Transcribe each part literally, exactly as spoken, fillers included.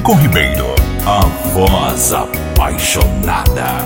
Lincoln Ribeiro, a voz apaixonada.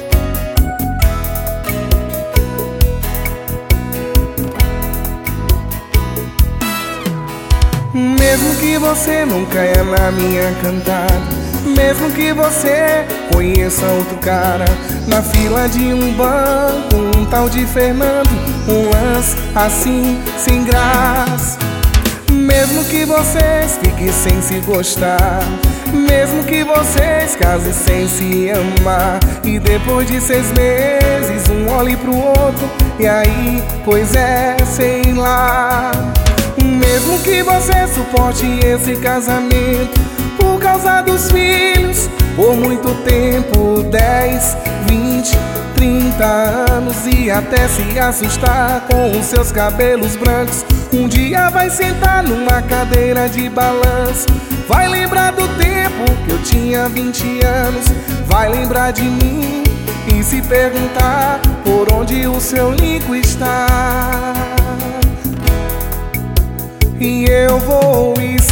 Mesmo que você não caia na minha cantada, mesmo que você conheça outro cara na fila de um banco, um tal de Fernando, um lance assim, sem graça. Mesmo que vocês fiquem sem se gostar, mesmo que vocês casem sem se amar, e depois de seis meses um olhe pro outro, e aí, pois é, sei lá. Mesmo que você suporte esse casamento por causa dos filhos, por muito tempo, dez, vinte, trinta anos, e até se assustar com os seus cabelos brancos, um dia vai sentar numa cadeira de balanço, vai lembrar do tempo que eu tinha vinte anos, vai lembrar de mim e se perguntar por onde o seu Lincoln está. E eu vou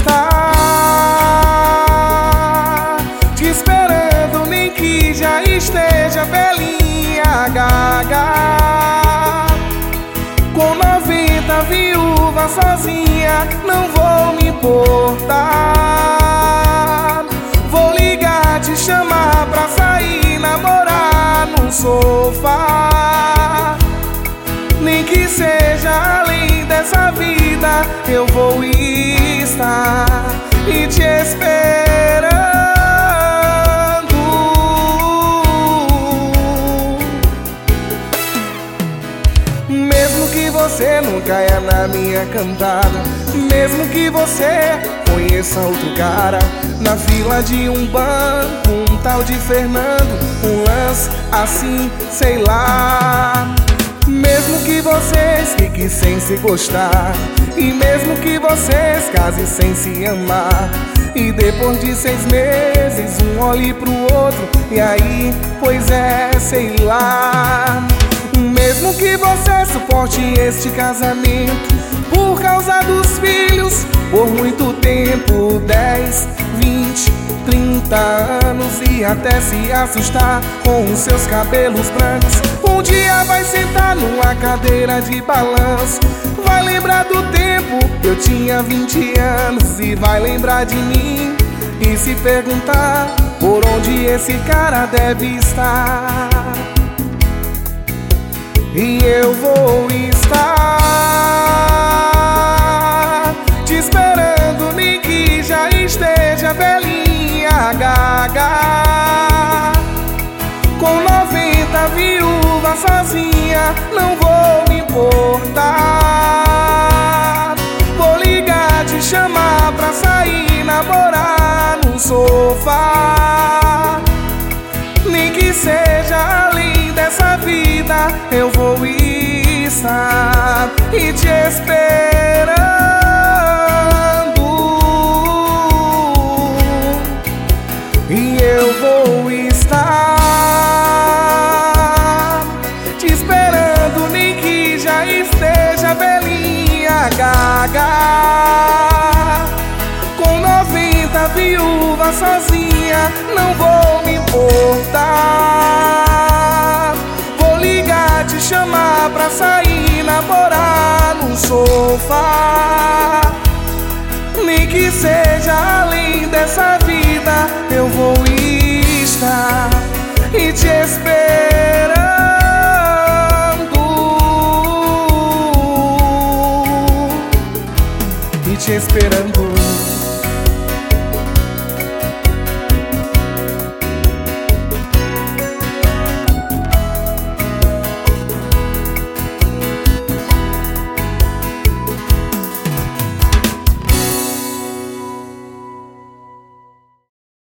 estar te esperando, nem que já esteja velhinha, gaga, com noventa viúva sozinha, não vou me importar. Vou ligar, te chamar pra sair, namorar num sofá, nem que seja além dessa vida, eu vou estar e te esperando. Mesmo que você não caia na minha cantada, mesmo que você conheça outro cara na fila de um banco, um tal de Fernando, um lance assim, sei lá. Mesmo que vocês fiquem sem se gostar, e mesmo que vocês casem sem se amar, e depois de seis meses um olhe pro outro, e aí, pois é, sei lá. Mesmo que você suporte este casamento por causa dos filhos, por muito tempo, dez, vinte, trinta anos, e até se assustar com os seus cabelos brancos, um dia vai sentar numa cadeira de balanço, vai lembrar do tempo que eu tinha vinte anos, e vai lembrar de mim e se perguntar por onde esse cara deve estar. E eu vou estar te esperando, nem que já esteja velhinha, gaga, com noventa viúvas sozinha, não vou me importar. Vou ligar, te chamar pra sair, namorar num sofá, nem que seja além dessa vida, eu vou estar e te esperando. E eu vou estar te esperando, nem que já esteja velhinha, gaga, com noventa viúvas sozinha, não vou me importar. Vou ligar, te chamar pra sair, namorar num sofá, nem que seja além dessa vida, eu vou estar e te esperando. E te esperando.